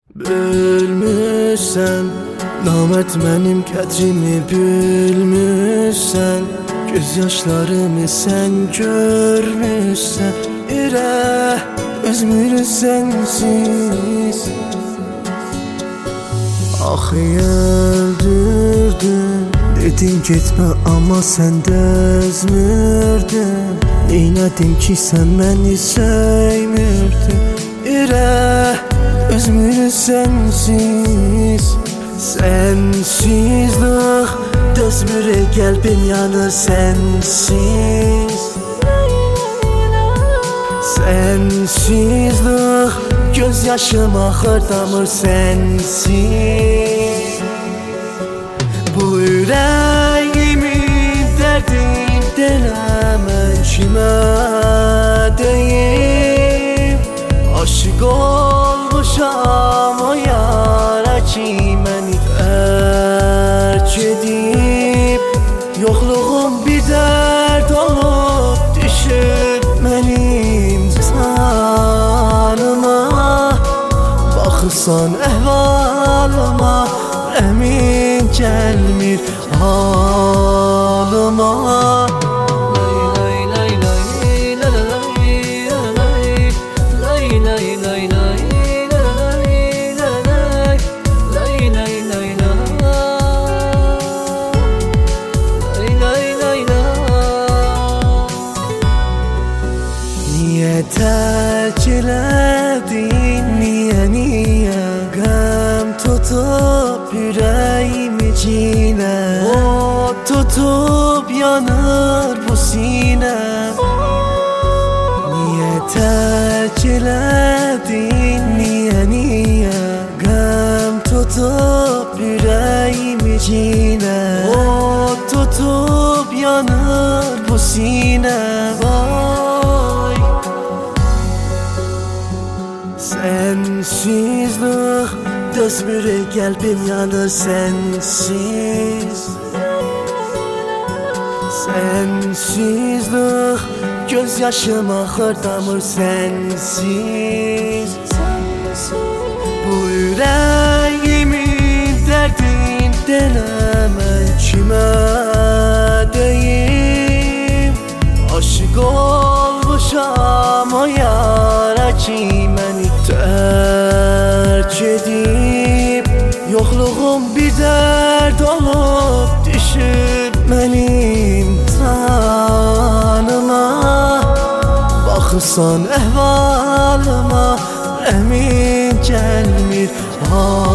Bilmişsən, namət mənim qədrimi bilmişsən, göz yaşlarımı sən görmüşsən, irə özümü sənsiz. Axı öldürdün, dedin getmə amma sən dözmürdün. Neynədim ki sən məni söymürdün, irə özümü sənsiz. Sensizlik dözmür, qəlbim yanır sensiz. Sensizlik göz yaşım axır damır sensiz. Bu ürəyimin dərdin deləmən kimə deyim. Aşık olmuşam o yara ki məni tərk edib. Yoxluğum bir dərd olub düşüb mənim canıma. Baxırsan əhvalıma, rəhmin gəlmir halıma. Niyə tərk elədin, niyə qəm tutub ürəyimi cinə? O tutub yanır bu sinəm. Niyə tərk elədin, niyə qəm tutub ürəyimi cinə? O tutub yanır bu sinəm. Sensizlik dözmür, qəlbim yanır sensiz. Sensizlik göz yaşım axır damır sensiz. Bu ürəyimin dərdin deləmən kimə deyim. Aşık olmuşam o yara ki məni tərk edib. Yoxluğum bir dərd olub düşüb mənim canıma. Baxırsan əhvalıma, rəhmin gəlmir